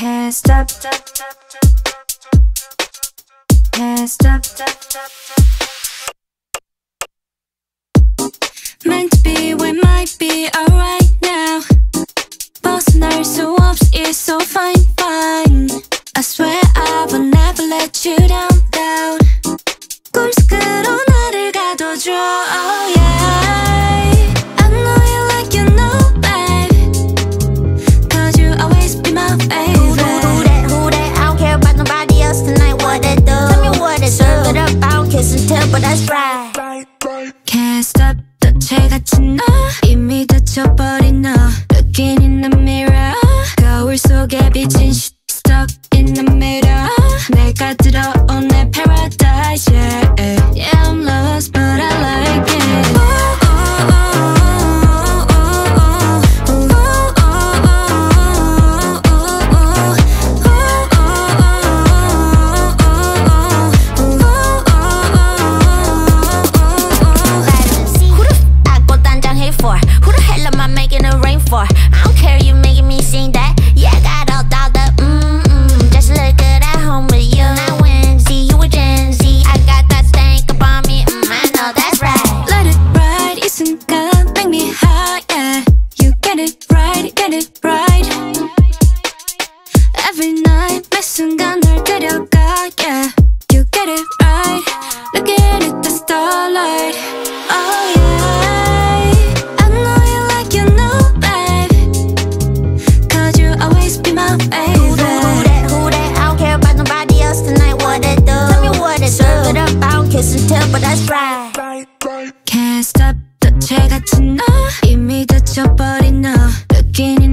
Can't stop, can't stop. Meant to be, we might be alright now. 벗어날 수 없이 it's so fine, fine. I swear I will never let you down, down. 꿈속으로 나를 가둬줘, oh yeah. I know you like you know, babe. Cause you always be my favorite. Who that? I don't care about nobody else tonight, what they do. Tell me what they serve it up, I don't kiss and tell, but that's right. Can't stop, 덫같이 너 이미 닫혀버린 너 Looking in the mirror 거울 속에 비친 stuck in the middle 내가 들어온 내 paradise, yeah. Yeah, I'm lost but I like it. I don't care you making me sing that. Yeah, I got all dolled up. Just look good at home with you. Now when see you with Gen Z, I got that stank up on me. I know that's right. Let it ride, 이 순간 make me high, yeah. You get it right, get it right. Every night 매 순간 널 데려가, yeah. You get it right. Look at it, the starlight. Oh yeah. Serve it up, I don't kiss and tell, but that's right. Can't stop, 덫같이 너 이미 닫혀버린 너 Looking in